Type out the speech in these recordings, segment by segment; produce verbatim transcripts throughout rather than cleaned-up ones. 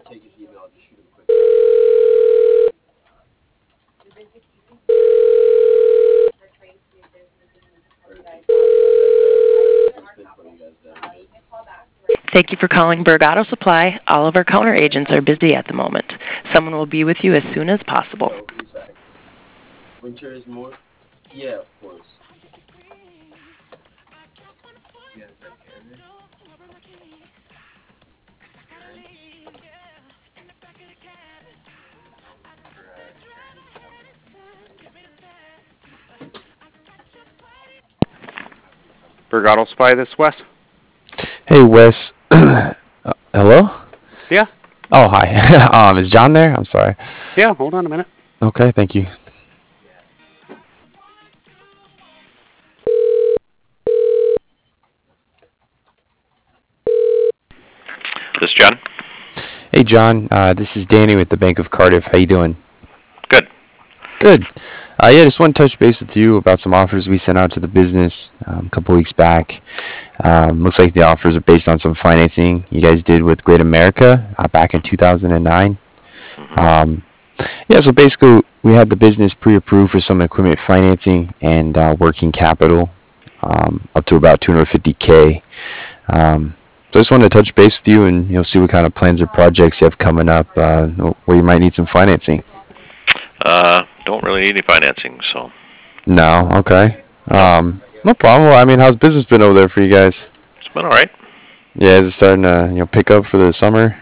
Thank you for calling Berg Auto Supply. All of our counter agents are busy at the moment. Someone will be with you as soon as possible. Winter is more? Yeah, of course. Berg Auto Supply, this is Wes. Hey, Wes. uh, hello? Yeah. Oh, hi. um, is John there? I'm sorry. Yeah, hold on a minute. Okay, thank you. This is John. Hey, John. Uh, this is Danny with the Bank of Cardiff. How you doing? Good. Good. Uh, yeah, just want to touch base with you about some offers we sent out to the business um, a couple weeks back. Um, looks like the offers are based on some financing you guys did with Great America uh, back in two thousand nine. Mm-hmm. Um, yeah, so basically we had the business pre-approved for some equipment financing and uh, working capital um, up to about two hundred fifty K. Um, so I just wanted to touch base with you and you know see what kind of plans or projects you have coming up uh, where you might need some financing. Uh, don't really need any financing, so. No, okay. Um, no problem. Well, I mean, how's business been over there for you guys? It's been all right. Yeah, is it starting to you know pick up for the summer?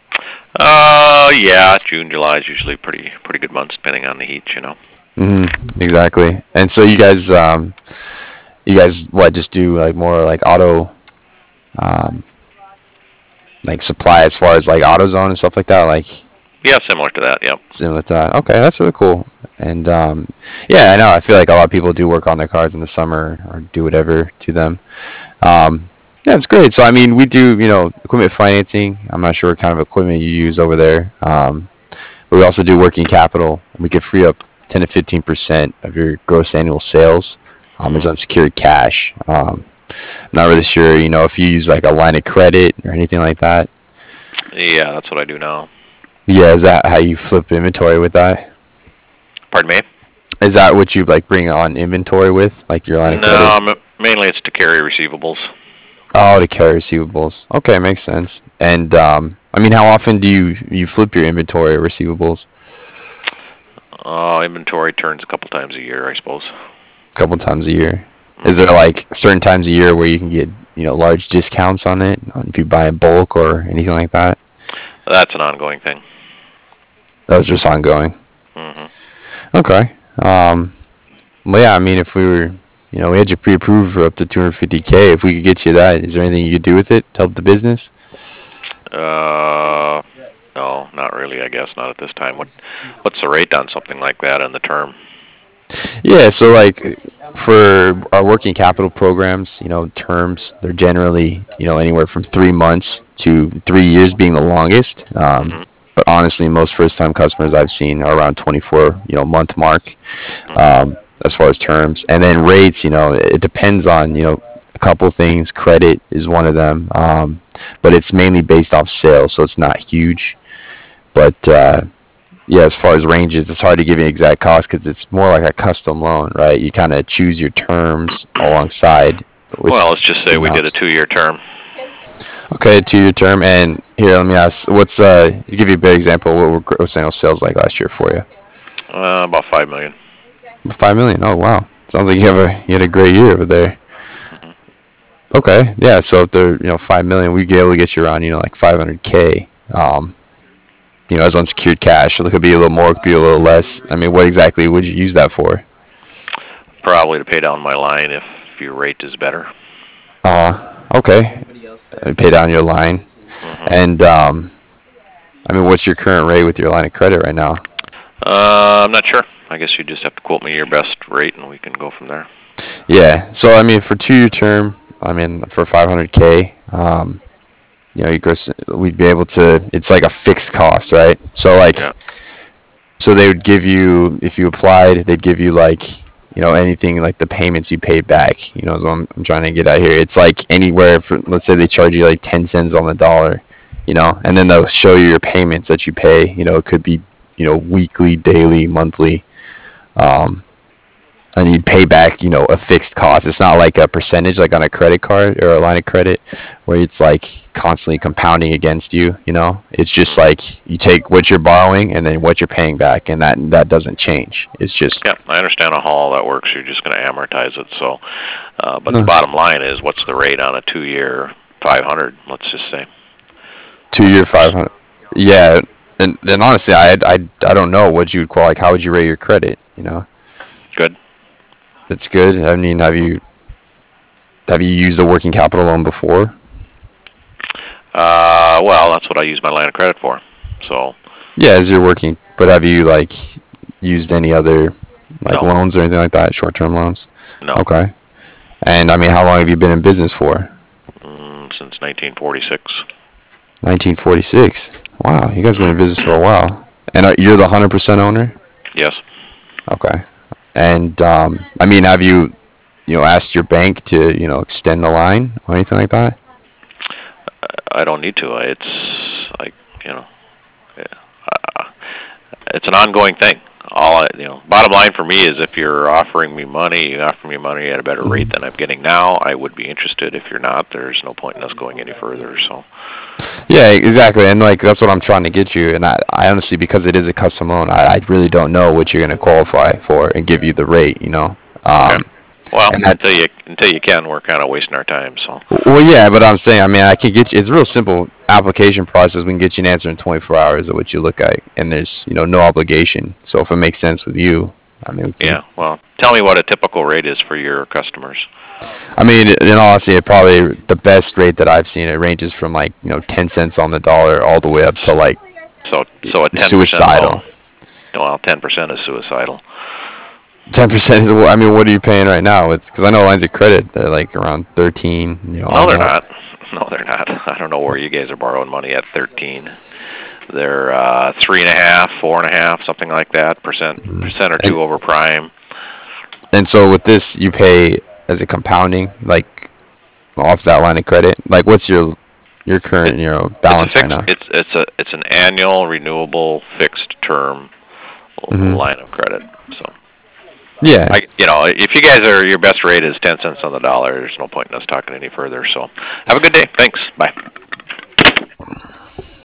Uh, yeah, June, July is usually pretty pretty good months, depending on the heat, you know. Mm-hmm. Exactly. And so you guys, um, you guys, what, just do like more like auto, um, like supply as far as like AutoZone and stuff like that, like. Yeah, similar to that. Yep. Similar to that. Okay, that's really cool. And um, yeah, I know. I feel like a lot of people do work on their cars in the summer or do whatever to them. Um, yeah, it's great. So I mean, we do you know equipment financing. I'm not sure what kind of equipment you use over there, um, but we also do working capital. We could free up ten to fifteen percent of your gross annual sales um, as unsecured cash. Um, I'm not really sure, you know, if you use like a line of credit or anything like that. Yeah, that's what I do now. Yeah, is that how you flip inventory with that? Pardon me? Is that what you like bring on inventory with, like your line of credit? No, mainly it's to carry receivables. Oh, to carry receivables. Okay, makes sense. And um, I mean, how often do you you flip your inventory or receivables? Oh, uh, inventory turns a couple times a year, I suppose. A couple times a year. Is there like certain times a year where you can get you know large discounts on it if you buy in bulk or anything like that? That's an ongoing thing. That's just ongoing. Mm-hmm. Okay. Um, well, yeah. I mean, if we were, you know, we had you pre-approved for up to two hundred fifty K. If we could get you that, is there anything you could do with it to help the business? Uh, no, not really. I guess not at this time. What, what's the rate on something like that in the term? Yeah. So like for our working capital programs, you know, terms they're generally, you know, anywhere from three months to three years being the longest. Um, Mm-hmm. But honestly, most first-time customers I've seen are around twenty-four, you know, month mark, um, as far as terms. And then rates, you know, it depends on, you know, a couple things. Credit is one of them, um, but it's mainly based off sales, so it's not huge. But uh, yeah, as far as ranges, it's hard to give you an exact cost because it's more like a custom loan, right? You kind of choose your terms alongside. With Well, let's just say we did a two-year term. Okay, a two-year term. And here, let me ask, what's, uh, to give you a better example, what were gross annual sales like last year for you? Uh, about five million. Five million. Oh, wow. Sounds like you have a you had a great year over there. Mm-hmm. Okay, yeah. So if they're you know five million, we'd be able to get you around you know like five hundred k. Um, you know, as unsecured cash. So it could be a little more, it could be a little less. I mean, what exactly would you use that for? Probably to pay down my line if your rate is better. Uh, okay. Pay down your line. Mm-hmm. And um, I mean, what's your current rate with your line of credit right now? Uh, I'm not sure. I guess you just have to quote me your best rate, and we can go from there. Yeah. So I mean, for two-year term, I mean, for five hundred k, um, you know, you gross, we'd be able to. It's like a fixed cost, right? So like, Yeah. so they would give you if you applied, they'd give you like, you know, anything like the payments you paid back. You know, so I'm, I'm trying to get out here. It's like anywhere for, let's say they charge you like ten cents on the dollar. you know, and then they'll show you your payments that you pay. You know, it could be, you know, weekly, daily, monthly, um, and you pay back, you know, a fixed cost. It's not like a percentage like on a credit card or a line of credit where it's like constantly compounding against you. You know, it's just like you take what you're borrowing and then what you're paying back, and that that doesn't change. It's just Yeah, I understand how all that works. You're just going to amortize it. So, uh, but No. the bottom line is, what's the rate on a two-year five hundred? Let's just say. two year five hundred. Yeah, and then honestly, I I I don't know what you'd call like how would you rate your credit? You know, Good. that's good. I mean, have you have you used a working capital loan before? Uh, well, that's what I use my line of credit for. So, Yeah, as you're working, but have you like used any other like No. loans or anything like that, short term loans? no. Okay. And I mean, how long have you been in business for? Mm, since nineteen forty-six. nineteen forty-six. Wow, you guys been in business for a while. And uh, you're the one hundred percent owner? Yes. Okay. And um, I mean, have you, you know, asked your bank to, you know, extend the line or anything like that? I don't need to. It's like, you know, uh, it's an ongoing thing. All I, you know, bottom line for me is if you're offering me money, you offer me money at a better rate than I'm getting now, I would be interested. If you're not, there's no point in us going any further. So, Yeah, exactly. And like that's what I'm trying to get you. And I, I honestly, because it is a custom loan, I, I really don't know what you're going to qualify for and give you the rate. You know. Um, well, And that's- until you until you can, we're kind of wasting our time. So, Well, yeah, but I'm saying, I mean, I can get you. It's a real simple application process. We can get you an answer in twenty-four hours of what you look at, and there's, you know, no obligation. So if it makes sense with you, I mean, we can, yeah. Well, tell me what a typical rate is for your customers. I mean, in all honesty, it probably the best rate that I've seen. It ranges from like, you know, ten cents on the dollar all the way up to like So, so a ten percent suicidal. loan. Well, ten percent is suicidal. Ten percent is. I mean, what are you paying right now? It's because I know lines of credit they're like around thirteen. You know, No, they're almost. not. No, they're not. I don't know where you guys are borrowing money at thirteen. They're uh, three and a half, four and a half, something like that, percent, percent or two over prime. And so with this, you pay as a compounding, like off that line of credit. Like, what's your your current, you know, balance it's a right now? fixed, It's it's a it's an annual renewable fixed term Mhm. line of credit. So, Yeah. I, you know, if you guys are your best rate is ten cents on the dollar, there's no point in us talking any further. So, have a good day. Thanks. Bye.